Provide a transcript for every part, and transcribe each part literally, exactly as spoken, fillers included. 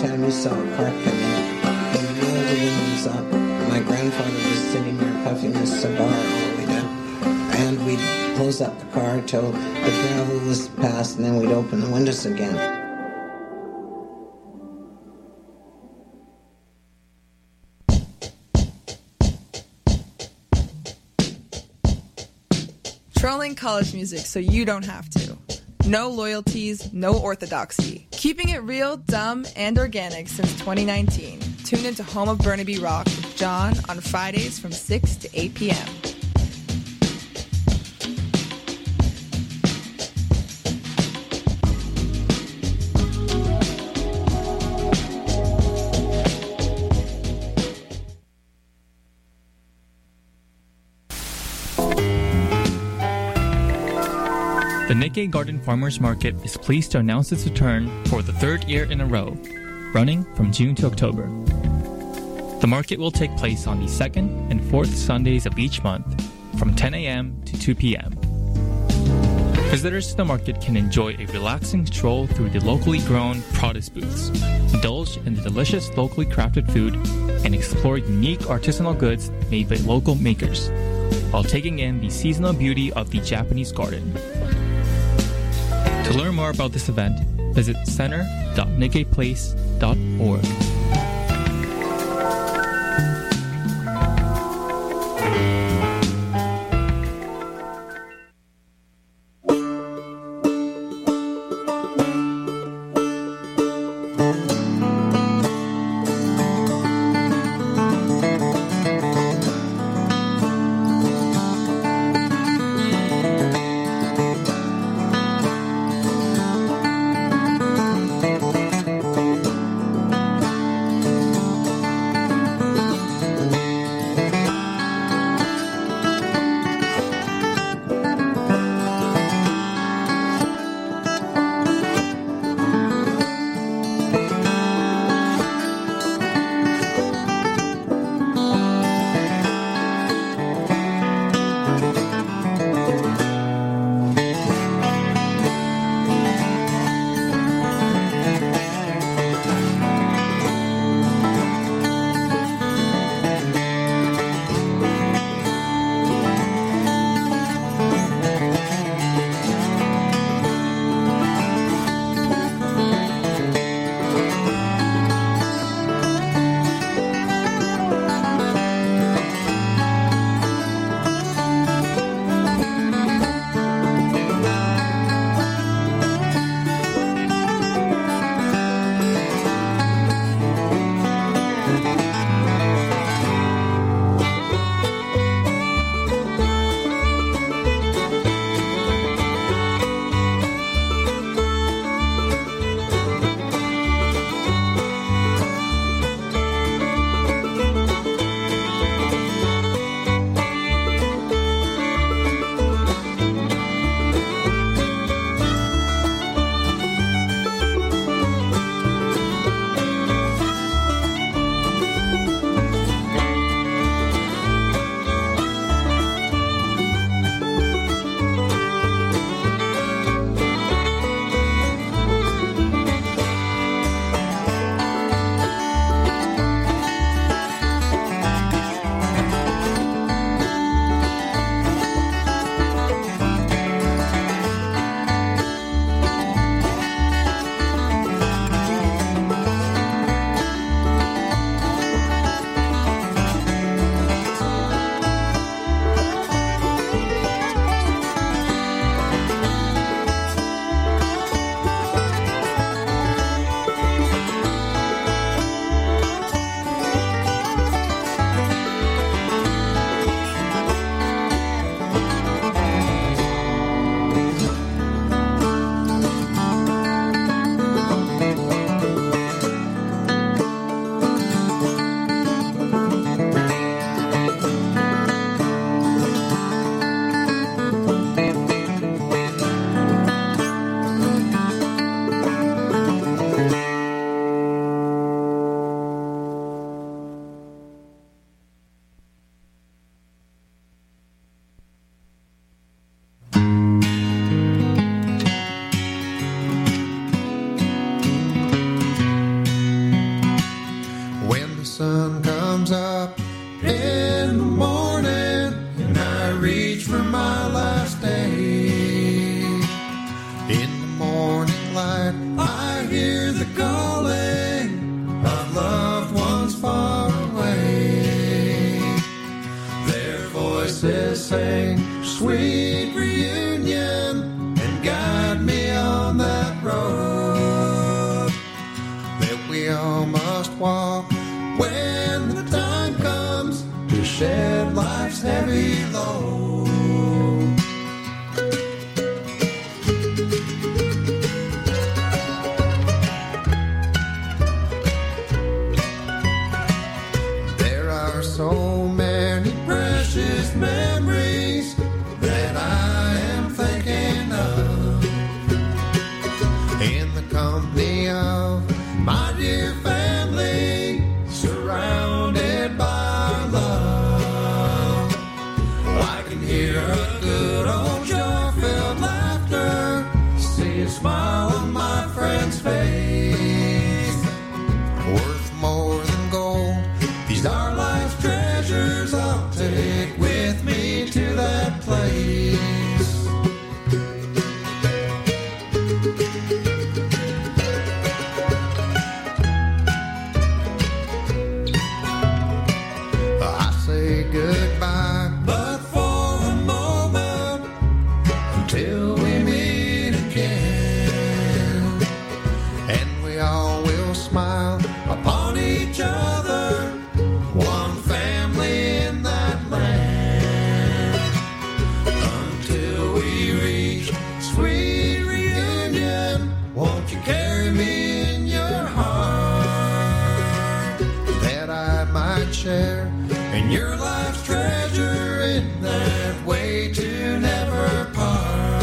time you saw a car come in, you rolled the windows up. My grandfather was sitting there puffing his cigar all the way down. And we'd close up the car till the gravel was passed, and then we'd open the windows again. Trolling college music so you don't have to. No loyalties, no orthodoxy. Keeping it real, dumb, and organic since twenty nineteen. Tune into Home of Burnaby Rock with John on Fridays from six to eight p.m. The Nikkei Garden Farmers Market is pleased to announce its return for the third year in a row, running from June to October. The market will take place on the second and fourth Sundays of each month from ten a.m. to two p.m. Visitors to the market can enjoy a relaxing stroll through the locally grown produce booths, indulge in the delicious locally crafted food, and explore unique artisanal goods made by local makers, while taking in the seasonal beauty of the Japanese garden. To learn more about this event, visit center dot nikkei place dot org. in the morning and I reach for my last day. In the morning light, I hear the calling of loved ones far away. Their voices sing sweet reunion and guide me on that road that we all must walk when the time comes to shed life's heavy load. There are so many precious memories that I am thinking of in the company of my dear family, surrounded by love. I can hear a good old joy-filled laughter, see a smile on my friend's face. Worth more than gold, these are life's treasures I'll take with me to that place. I say goodbye, but for a moment, until we meet again, and we all will smile upon each other, one family in that land, until we reach sweet reunion. Won't you carry me in your heart, that I might share in your life's treasure in that way to never part.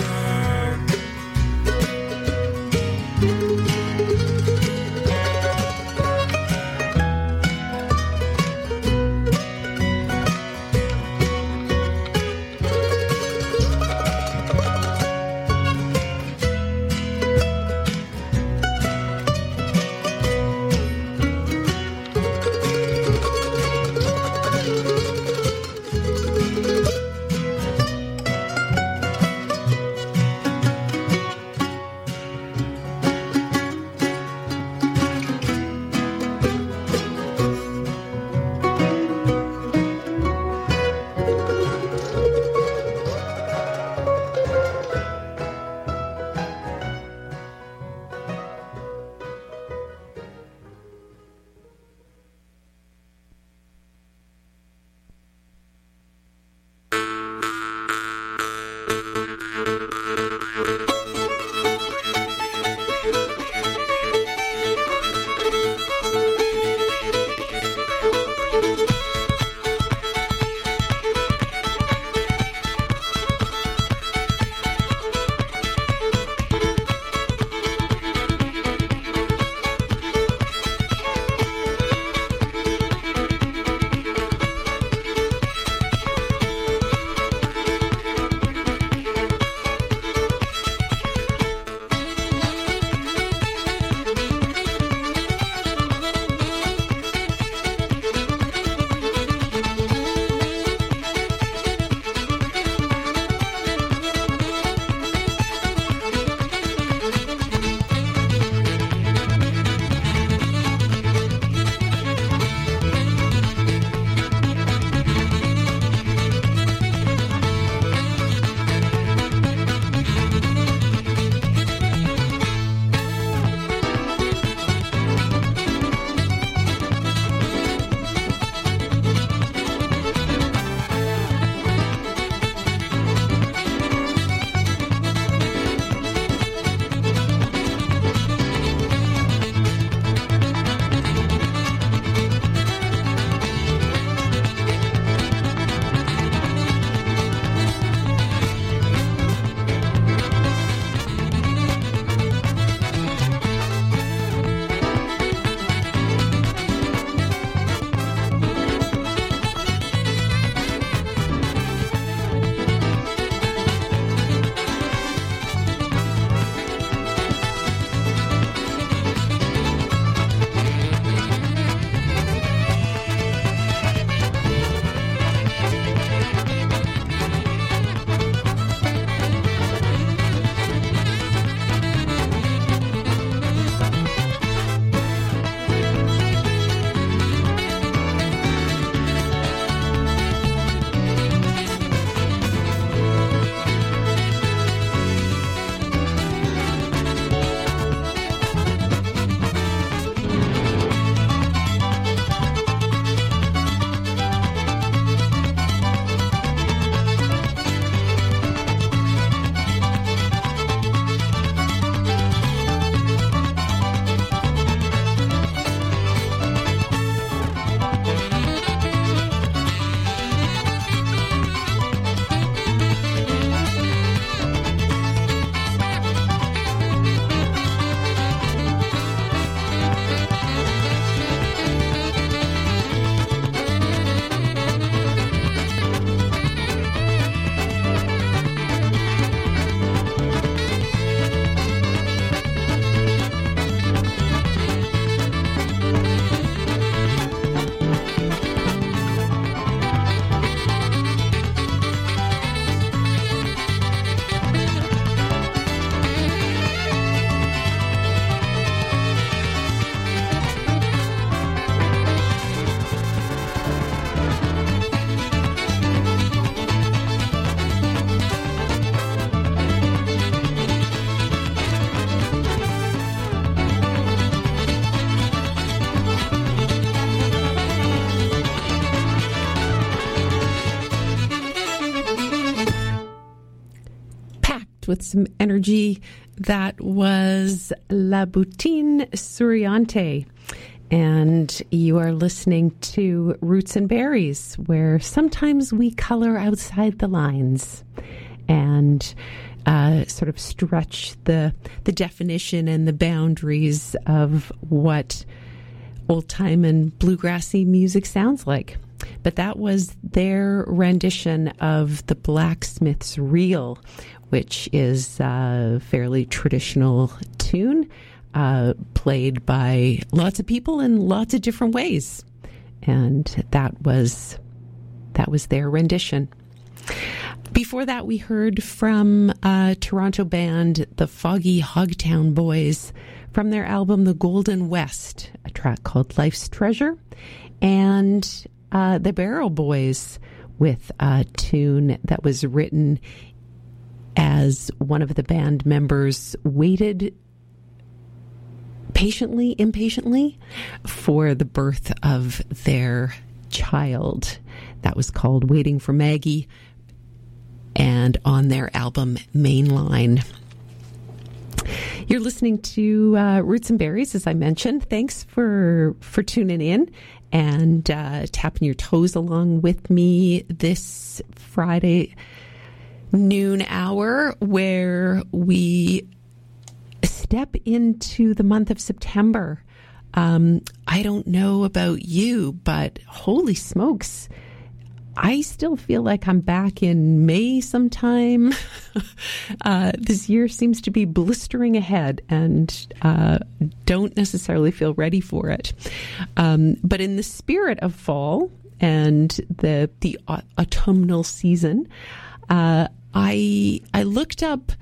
with some energy. That was La Boutine Souriante. And you are listening to Roots and Berries, where sometimes we color outside the lines and uh, sort of stretch the the definition and the boundaries of what old-time and bluegrassy music sounds like. But that was their rendition of the Blacksmith's Reel, which is a fairly traditional tune uh, played by lots of people in lots of different ways. And that was that was their rendition. Before that, we heard from uh, Toronto band the Foggy Hogtown Boys from their album The Golden West, a track called Life's Treasure, and uh, the Barrel Boys with a tune that was written as one of the band members waited patiently, impatiently for the birth of their child. That was called Waiting for Maggie, and on their album Mainline. You're listening to uh, Roots and Berries, as I mentioned. Thanks for for tuning in and uh, tapping your toes along with me this Friday noon hour, where we step into the month of September. Um, I don't know about you, but holy smokes, I still feel like I'm back in May sometime. uh, this year seems to be blistering ahead, and uh, don't necessarily feel ready for it. Um, but in the spirit of fall and the the au- autumnal season, uh, I I looked up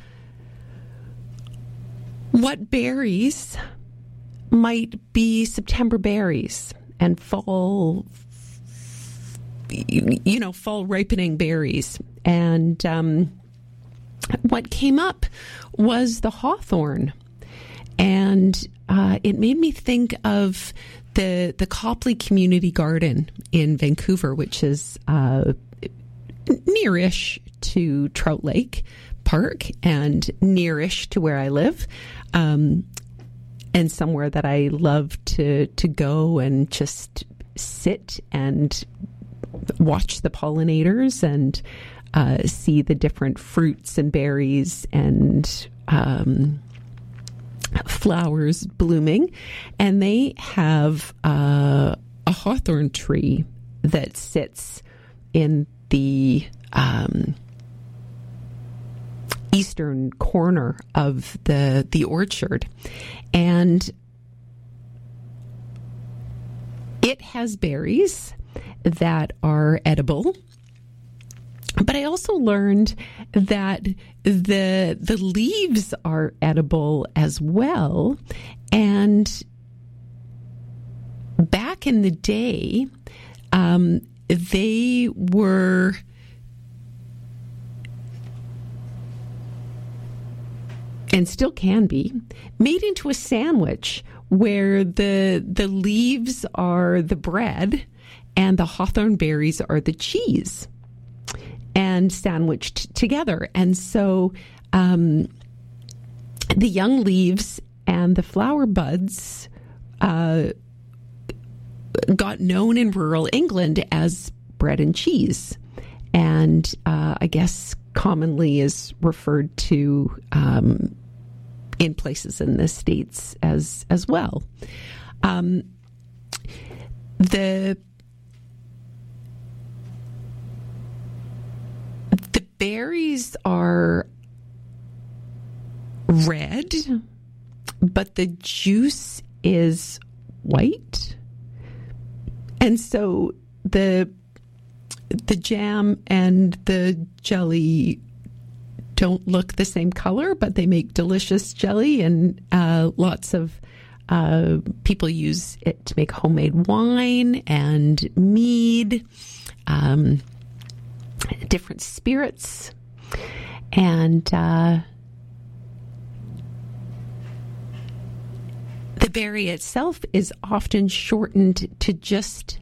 what berries might be September berries and fall. You know, fall ripening berries. And um, what came up was the hawthorn. And uh, it made me think of the the Copley Community Garden in Vancouver, which is uh, nearish to Trout Lake Park and nearish to where I live. Um, and somewhere that I love to, to go and just sit and watch the pollinators and uh, see the different fruits and berries and um, flowers blooming. And they have uh, a hawthorn tree that sits in the um, eastern corner of the the orchard. And it has berries that are edible. But I also learned that the the leaves are edible as well. And back in the day, um, they were and still can be made into a sandwich where the the leaves are the bread and the hawthorn berries are the cheese, and sandwiched together. And so um, the young leaves and the flower buds uh, got known in rural England as bread and cheese, and uh, I guess commonly is referred to um, in places in the States as as well. Um, the The berries are red, but the juice is white. And so the the jam and the jelly don't look the same color, but they make delicious jelly, and uh, lots of uh, people use it to make homemade wine and mead. Um different spirits, and uh, the berry itself is often shortened to just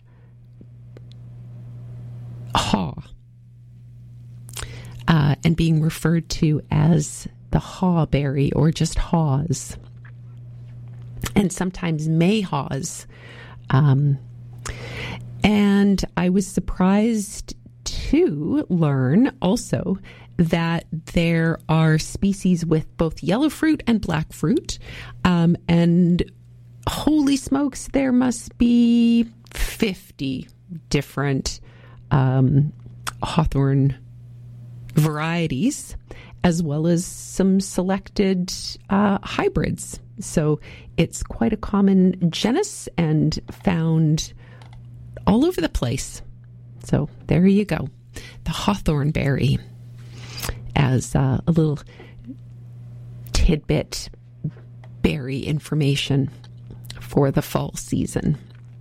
haw, uh, and being referred to as the hawberry or just haws, and sometimes mayhaws. Um, and I was surprised to learn also that there are species with both yellow fruit and black fruit. Um, and holy smokes, there must be fifty different um, hawthorn varieties, as well as some selected uh, hybrids. So it's quite a common genus and found all over the place. So there you go. The hawthorn berry as uh, a little tidbit berry information for the fall season.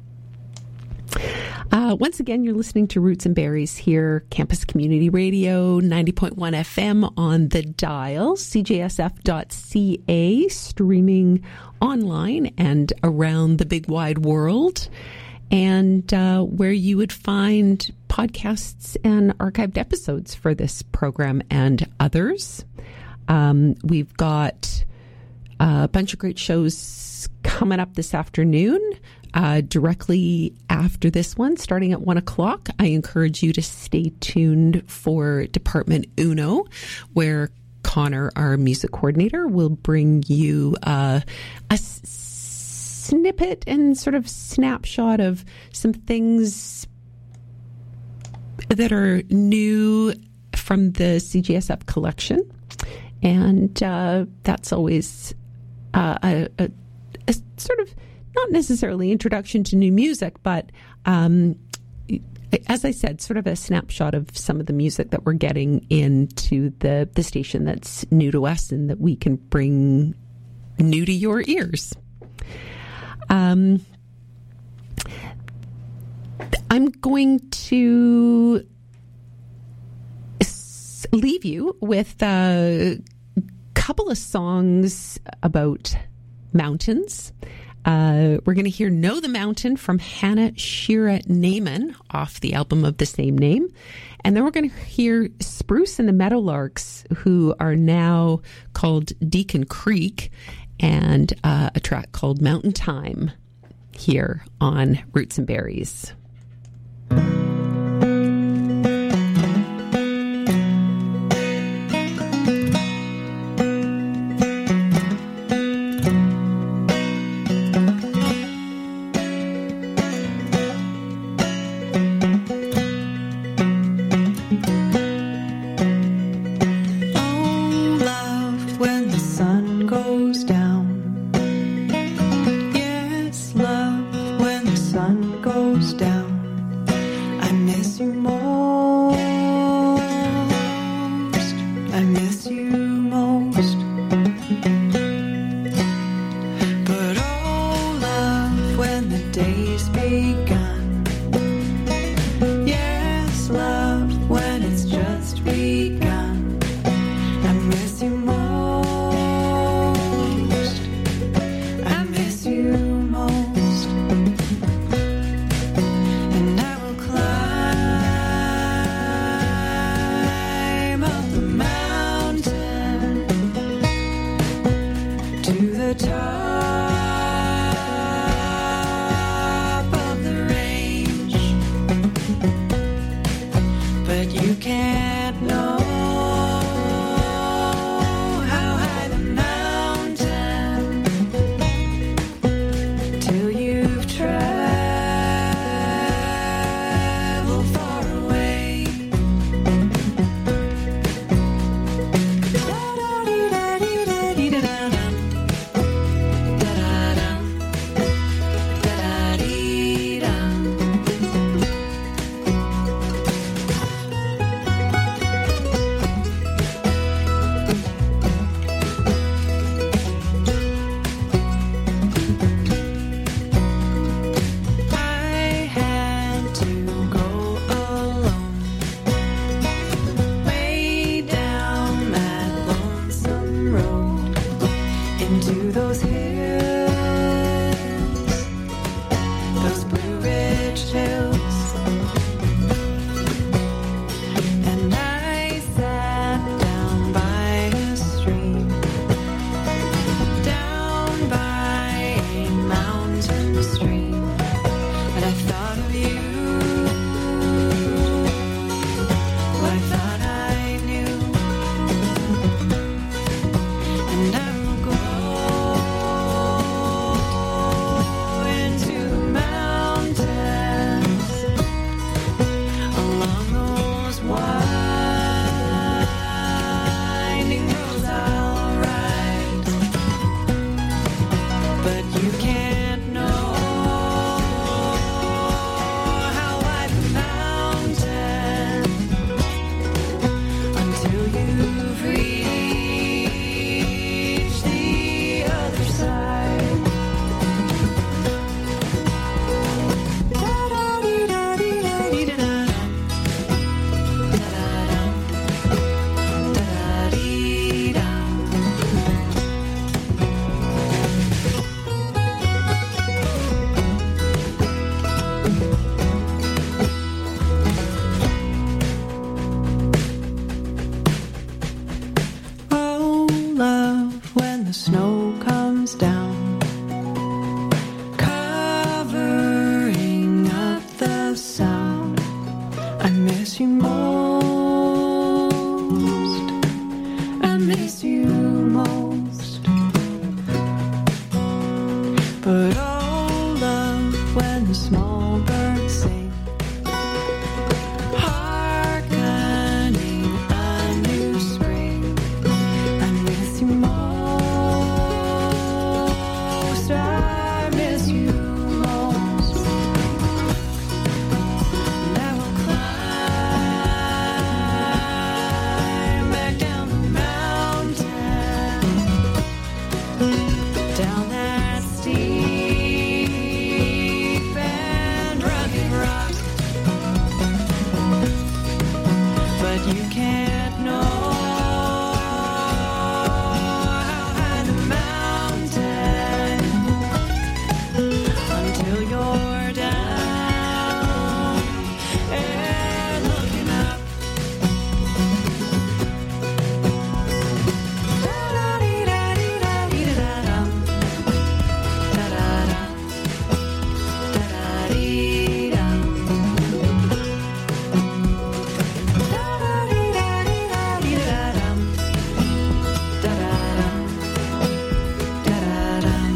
Uh, once again, you're listening to Roots and Berries here, Campus Community Radio, ninety point one F M on the dial, C J S F dot C A, streaming online and around the big wide world, and uh, where you would find podcasts and archived episodes for this program and others. Um, we've got a bunch of great shows coming up this afternoon. Uh, directly after this one, starting at one o'clock, I encourage you to stay tuned for Department Uno, where Connor, our music coordinator, will bring you uh, a s- snippet and sort of snapshot of some things that are new from the C G S F collection. And uh, that's always uh, a, a, a sort of not necessarily introduction to new music, but um, as I said, sort of a snapshot of some of the music that we're getting into the, the station that's new to us and that we can bring new to your ears. Um, I'm going to s- leave you with a couple of songs about mountains. Uh, we're going to hear Know the Mountain from Hannah Shira Naiman off the album of the same name. And then we're going to hear Spruce and the Meadowlarks, who are now called Deacon Creek, and uh, a track called Mountain Time here on Roots and Berries. most. I miss you most. But oh, love, when the small birds sing, hearkening a new spring, I miss you most. I miss you most. And I will climb back down the mountain, down that steep and rugged rock. But you can't know how high the mountain until you're down and looking up. Da-da-dee-da-dee-da-dee-da-dum. Da-da-da. Da-da-dee-dum. Da-da-dee-da-dee-da-dee-da-dum. Da-da-dum. Da-da-dum.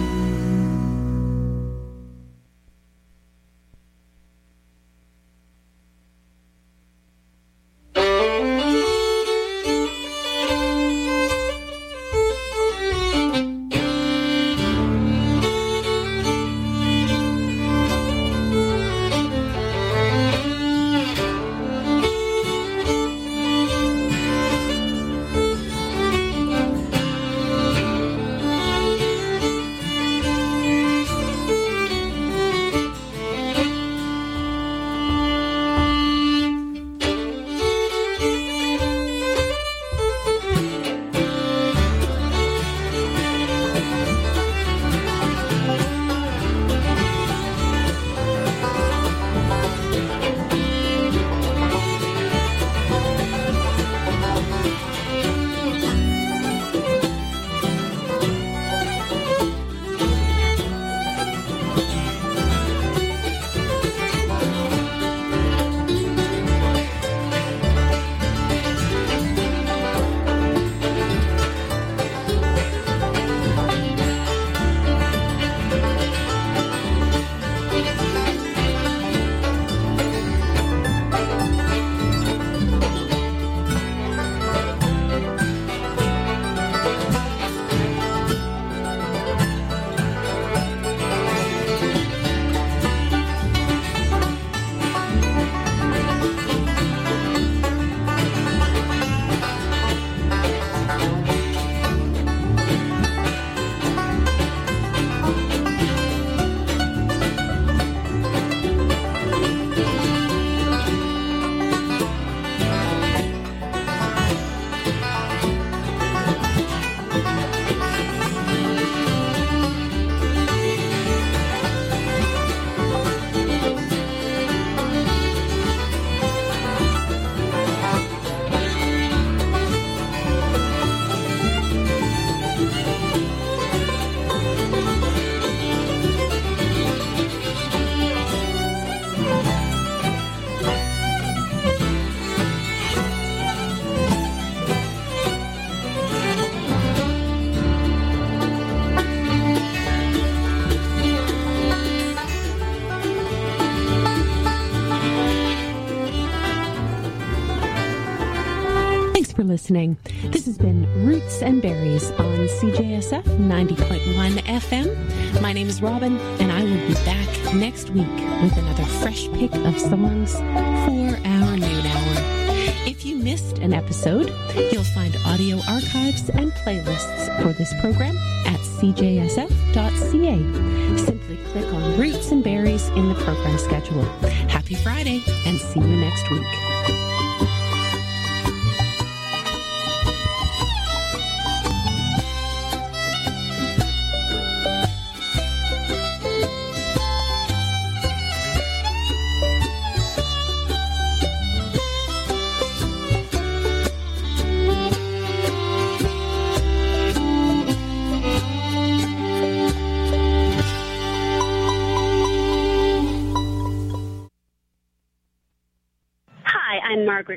for listening. This has been Roots and Berries on C J S F ninety point one F M. My name is Robin, and I will be back next week with another fresh pick of songs for our noon hour. If you missed an episode, you'll find audio archives and playlists for this program at c j s f dot c a. Simply click on Roots and Berries in the program schedule. Happy Friday, and see you next week.